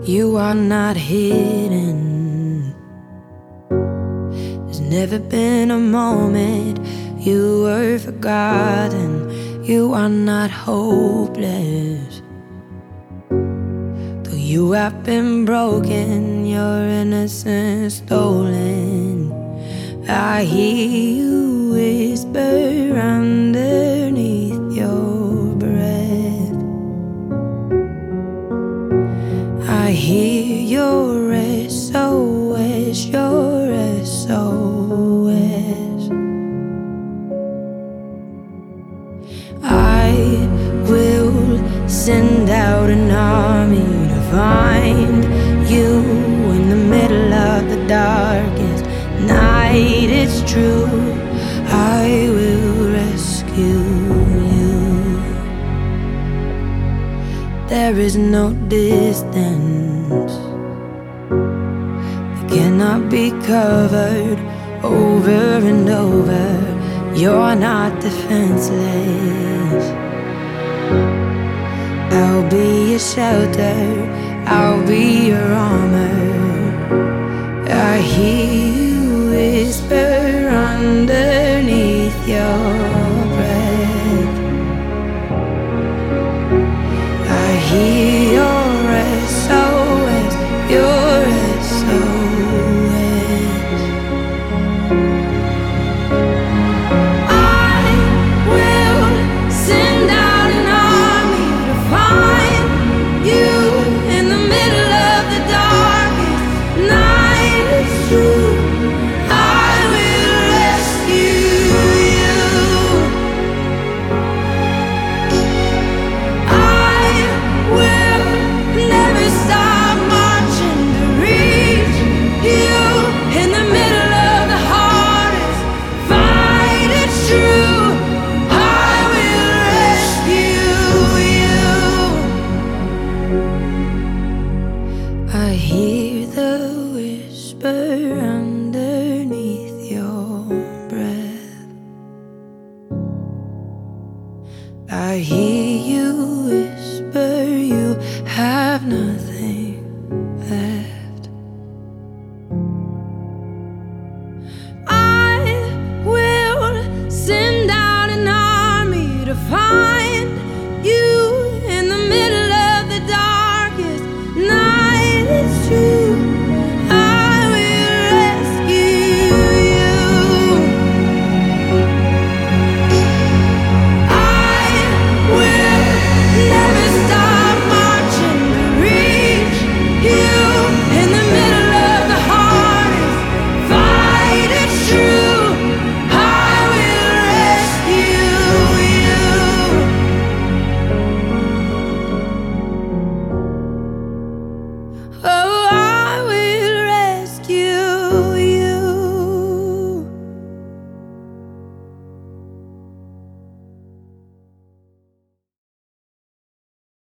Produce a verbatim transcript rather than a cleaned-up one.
You are not hidden. There's never been a moment you were forgotten. You are not hopeless. Though you have been broken, your innocence stolen, I hear you whisper underneath your breath. I hear your S O S, your S O S. I will send out an army to find you in the middle of the darkest night. It's true, I will rescue you. There is no distance that cannot be covered over and over. You're not defenseless. I'll be your shelter, I'll be your armor. I hear you whisper underneath your breath. I hear your S O S, your S O S. I will send out an army to find you in the middle of the darkest night. It's true, I will rescue you. I will never stop marching to reach you in the middle of the hardest fight. It's true, I will rescue you. I hear the whisper underneath your breath. I hear you